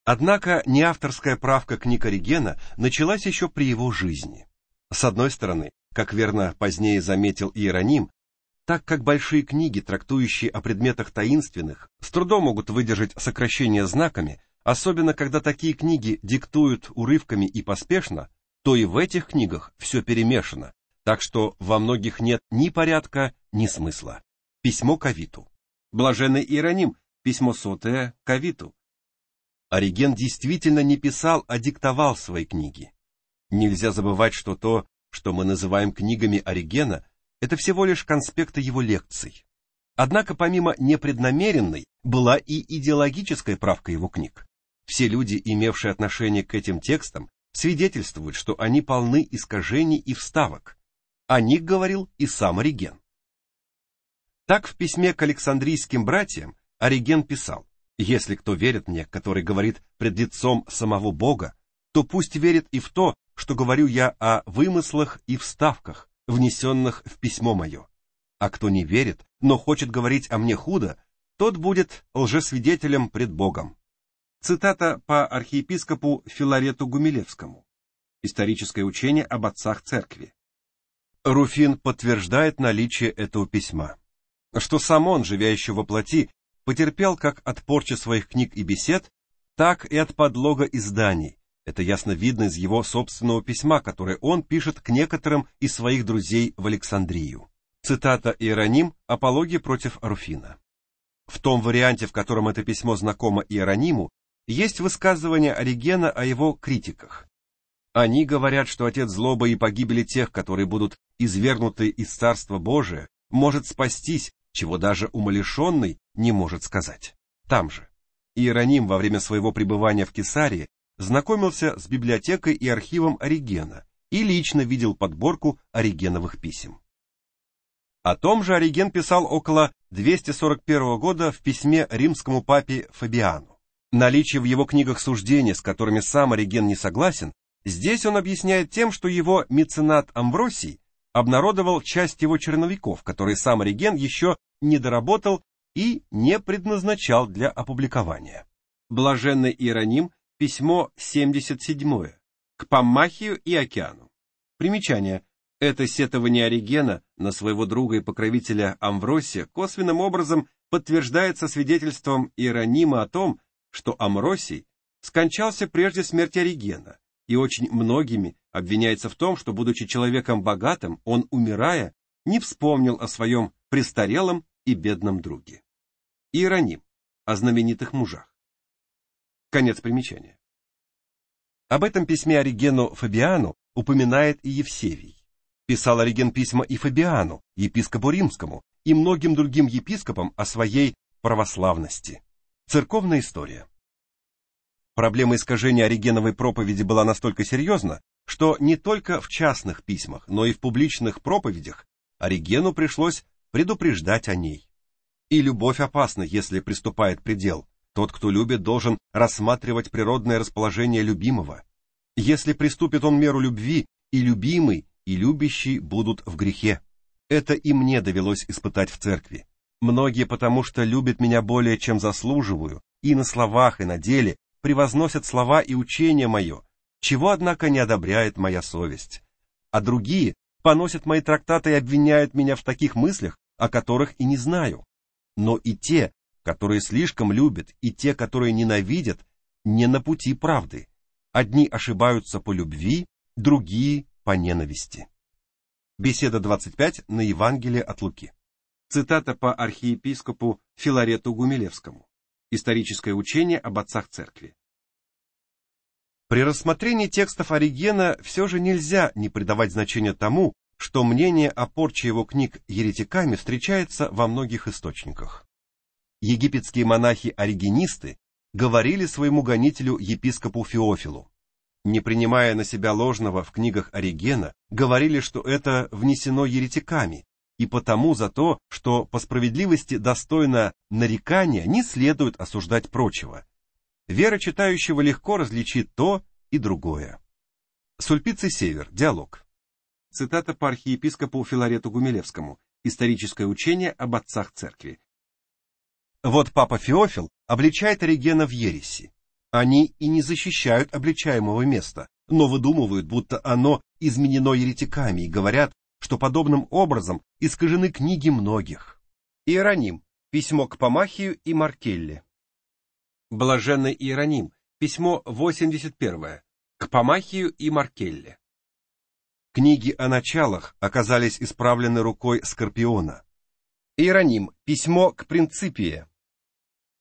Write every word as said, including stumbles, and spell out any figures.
Однако неавторская правка книг Оригена началась еще при его жизни. С одной стороны, как верно позднее заметил Иероним, так как большие книги, трактующие о предметах таинственных, с трудом могут выдержать сокращение знаками, особенно когда такие книги диктуют урывками и поспешно, то и в этих книгах все перемешано, так что во многих нет ни порядка, ни смысла. Письмо к Авиту. Блаженный Иероним, письмо сотое к Авиту. Ориген действительно не писал, а диктовал свои книги. Нельзя забывать, что то, что мы называем книгами Оригена, это всего лишь конспекты его лекций. Однако помимо непреднамеренной была и идеологическая правка его книг. Все люди, имевшие отношение к этим текстам, свидетельствуют, что они полны искажений и вставок. О них говорил и сам Ориген. Так в письме к Александрийским братьям Ориген писал: «Если кто верит мне, который говорит пред лицом самого Бога, то пусть верит и в то, что говорю я о вымыслах и вставках, внесенных в письмо мое. А кто не верит, но хочет говорить о мне худо, тот будет лжесвидетелем пред Богом». Цитата по архиепископу Филарету Гумилевскому. Историческое учение об отцах церкви. Руфин подтверждает наличие этого письма, что сам он, живя еще во плоти, потерпел как от порчи своих книг и бесед, так и от подлога изданий. Это ясно видно из его собственного письма, которое он пишет к некоторым из своих друзей в Александрию. Цитата Иероним «Апология против Руфина». В том варианте, в котором это письмо знакомо Иерониму, есть высказывание Оригена о его критиках. Они говорят, что отец злобы и погибели тех, которые будут извергнуты из Царства Божия, может спастись, чего даже умалишенный не может сказать. Там же Иероним во время своего пребывания в Кесарии знакомился с библиотекой и архивом Оригена и лично видел подборку Оригеновых писем. О том же Ориген писал около двести сорок первого года в письме римскому папе Фабиану. Наличие в его книгах суждений, с которыми сам Ориген не согласен, здесь он объясняет тем, что его меценат Амвросий обнародовал часть его черновиков, которые сам Ориген еще не доработал и не предназначал для опубликования. Блаженный Иероним, письмо семьдесят седьмое, к Паммахию и Океану. Примечание. Это сетование Оригена на своего друга и покровителя Амвросия косвенным образом подтверждается свидетельством Иеронима о том, что Амвросий скончался прежде смерти Оригена, и очень многими обвиняется в том, что, будучи человеком богатым, он, умирая, не вспомнил о своем престарелом и бедном друге. Иероним о знаменитых мужах. Конец примечания. Об этом письме Оригену Фабиану упоминает и Евсевий. Писал Ориген письма и Фабиану, епископу римскому, и многим другим епископам о своей православности. Церковная история. Проблема искажения Оригеновой проповеди была настолько серьезна, что не только в частных письмах, но и в публичных проповедях Оригену пришлось предупреждать о ней. И любовь опасна, если приступает предел. Тот, кто любит, должен рассматривать природное расположение любимого. Если приступит он меру любви, и любимый, и любящий будут в грехе. Это и мне довелось испытать в церкви. Многие, потому что любят меня более, чем заслуживаю, и на словах, и на деле превозносят слова и учение мое, чего, однако, не одобряет моя совесть. А другие поносят мои трактаты и обвиняют меня в таких мыслях, о которых и не знаю. Но и те, которые слишком любят, и те, которые ненавидят, не на пути правды. Одни ошибаются по любви, другие по ненависти. Беседа двадцать пять на Евангелие от Луки. Цитата по архиепископу Филарету Гумилевскому. Историческое учение об отцах церкви. При рассмотрении текстов Оригена все же нельзя не придавать значения тому, что мнение о порче его книг еретиками встречается во многих источниках. Египетские монахи-оригенисты говорили своему гонителю епископу Феофилу, не принимая на себя ложного в книгах Оригена, говорили, что это внесено еретиками, и потому за то, что по справедливости достойно нарекания, не следует осуждать прочего. Вера читающего легко различит то и другое. Сульпиций Север. Диалог. Цитата по архиепископу Филарету Гумилевскому. Историческое учение об отцах церкви. Вот папа Феофил обличает Оригена в ереси. Они и не защищают обличаемого места, но выдумывают, будто оно изменено еретиками, и говорят, что подобным образом искажены книги многих. Иероним. Письмо к Помахию и Маркелле. Блаженный Иероним. Письмо восемьдесят первое. К Помахию и Маркелле. Книги о началах оказались исправлены рукой Скорпиона. Иероним. Письмо к Принципии.